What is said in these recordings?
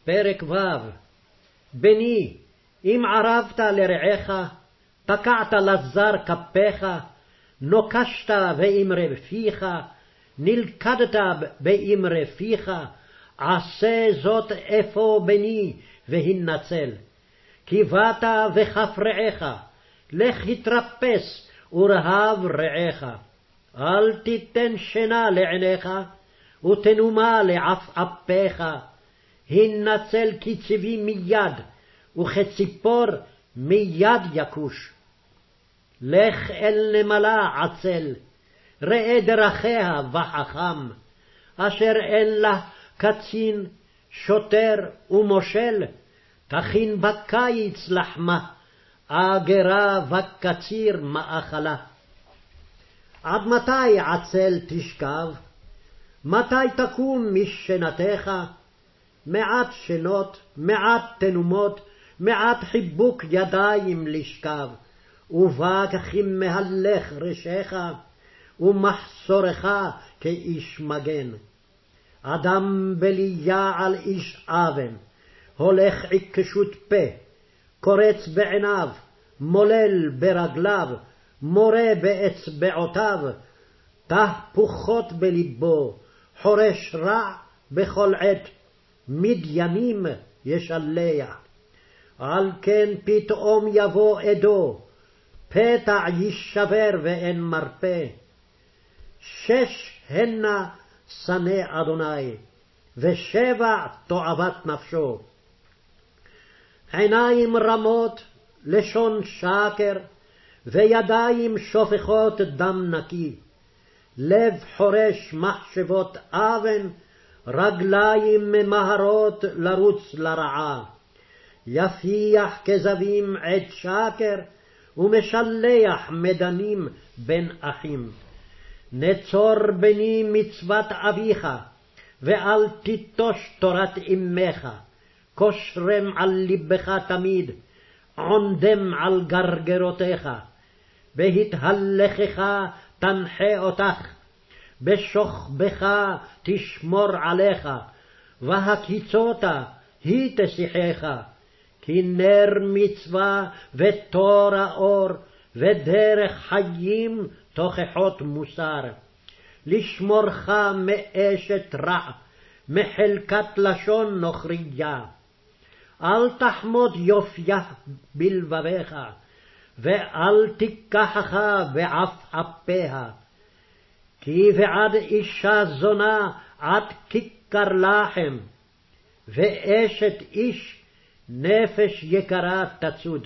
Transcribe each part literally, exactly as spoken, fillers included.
פרק ו'. בני, אם ערבת לרעך, תקעת לזר כפיך, נוקשת באמרי פיך, נלכדת באמרי פיך, עשה זאת אפוא בני, והנצל. כי באת וכף רעך, לך התרפס ורהב רעך. אל תיתן שינה לעיניך, ותנומה לעפעפיך. הנצל כצבי מיד, וכציפור מיד יכוש. לך אל נמלה עצל, ראה דרכיה וחכם, אשר אין לה קצין, שוטר ומושל, תכין בקיץ לחמה, אגרה וקציר מאכלה. עד מתי עצל תשכב? מתי תקום משנתך? מעט שנות, מעט תנומות, מעט חיבוק ידיים לשכב, ובא כמהלך ראשך, ומחסורך כאיש מגן. אדם בליה על איש אבן, הולך עיקשות פה, קורץ בעיניו, מולל ברגליו, מורה באצבעותיו, תהפוכות בלבו, חורש רע בכל עת, מדיינים ישלח. על כן פתאום יבוא עדו, פתע יישבר ואין מרפא. שש הנה שנא אדוני, ושבע תועבת נפשו. עיניים רמות, לשון שקר, וידיים שופכות דם נקי. לב חורש מחשבות אבן, רגליים ממהרות לרוץ לרעה. יפיח כזבים עת שקר, ומשלח מדנים בין אחים. נצור בני מצוות אביך, ואל תיטוש תורת אמך. קושרם על לבך תמיד, עונדם על גרגרותיך. בהתהלכך תנחה אותך, בשוכבך תשמור עליך, והקיצותה היא תשיחך. כי נר מצווה ותור האור, ודרך חיים תוכחות מוסר. לשמורך מאשת רע, מחלקת לשון נוכריה. אל תחמוד יופיה בלבביך, ואל תיקחך בעפעפיה. כי בעד אישה זונה עד כיכר לחם, ואשת איש נפש יקרה תצוד.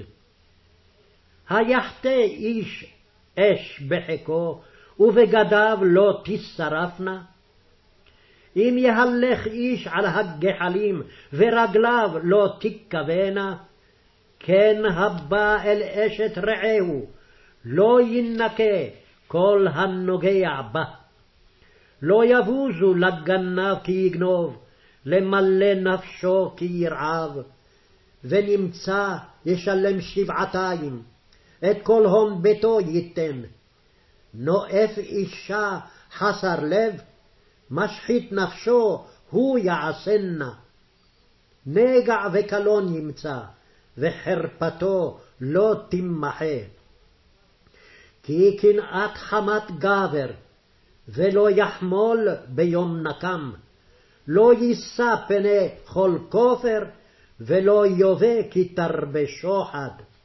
היחטא איש אש בחיקו, ובגדיו לא תשרפנה? אם יהלך איש על הגחלים, ורגליו לא תכוונה, כן הבא אל אשת רעהו, לא ינקה כל הנוגע בה. לא יבוזו לגנב כי יגנוב, למלא נפשו כי ירעב. ונמצא ישלם שבעתיים, את כל הון ביתו ייתן. נואף אישה חסר לב, משחית נפשו הוא יעשנה. נגע וקלון ימצא, וחרפתו לא תמחה. כי קנאת חמת גבר, ולא יחמול ביום נקם. לא יישא פני כל כופר, ולא יובא כי תרבה שוחד.